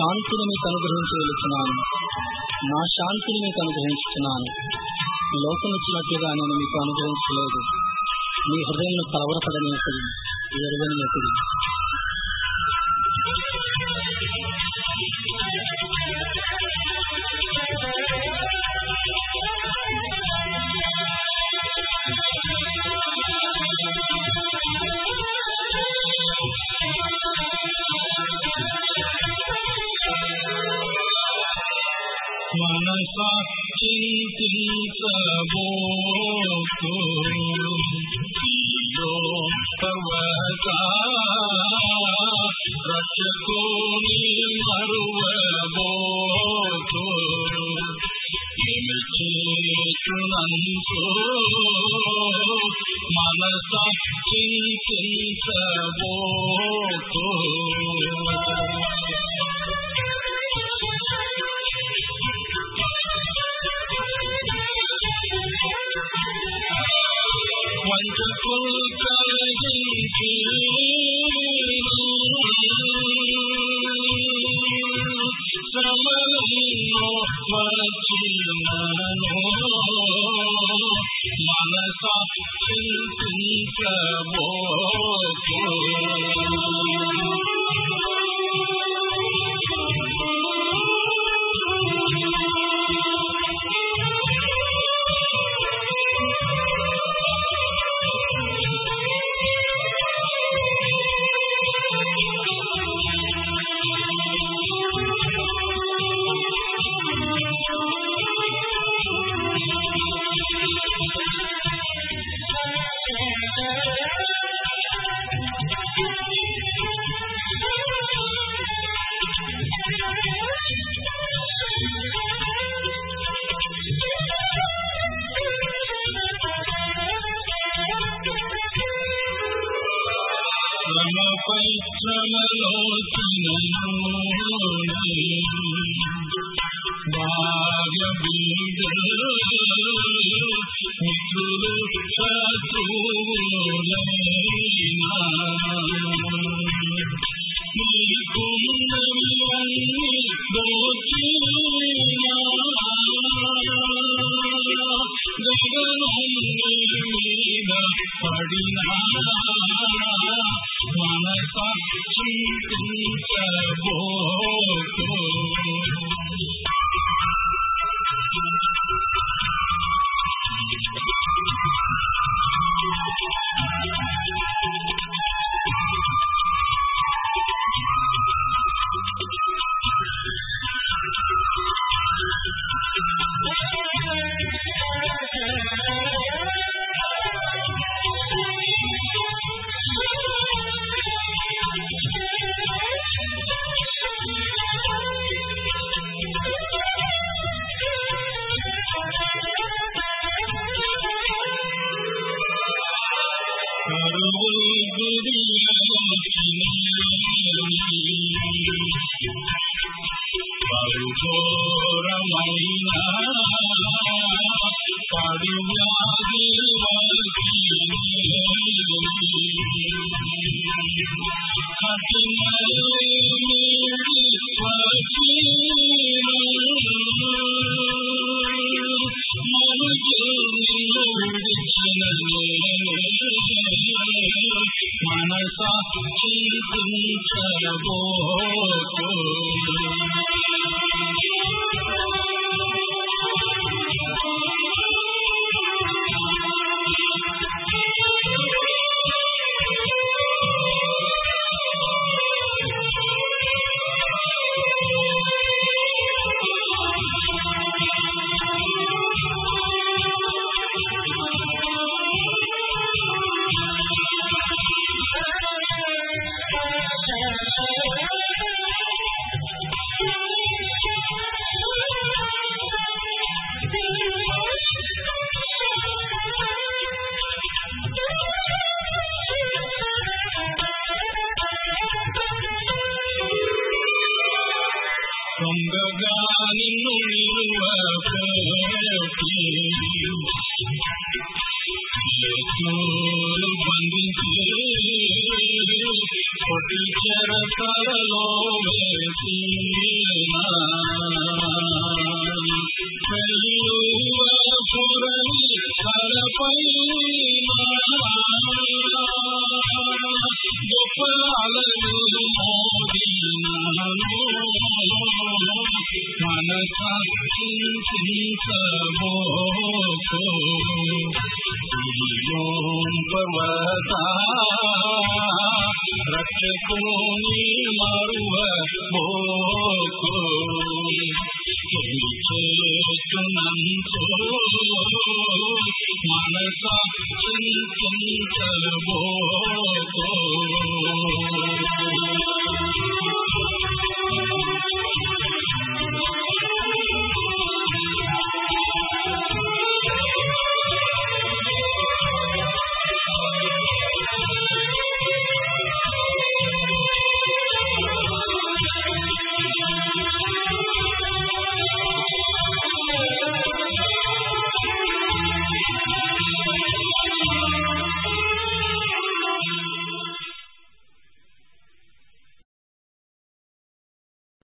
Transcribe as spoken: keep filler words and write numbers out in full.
శాంతిని మీకు అనుగ్రహించి వెళుతున్నాను, నా శాంతిని మీకు అనుగ్రహించుతున్నాను. లోకం ఇచ్చినట్లుగా నేను మీకు అనుగ్రహించలేదు. మీ హృదయంలో కలవరపడనేది ఎరుగనేది. మనసా చింతించబోకు లోకవతా రక్షకుని మరువబోకు. చేతునంతో మనసా చింతించబోకు. వంచకులు కలిగించి శ్రమలను వచ్చినను మనసా చింతించబోకు. శ్రమపై శ్రమలోచినను భార్య బిడ్డలు మిత్రులు శత్రువులైనా నీకున్నవన్నీ దోచినా గగనం మీద పడినా మనసా చింతించబోకు. పరుఘోరమైన పడు వ్యాధి కఠినలు మనసా చింతించబోకు. దొంగగా నిన్ను నిలువబోకి యెహోవా బంధించి కొట్టి చెరసాలలో వేసి సర్వదా రక్షకుని మరువ బోకు చేస్తున్నంతో మనస చింతించబోకు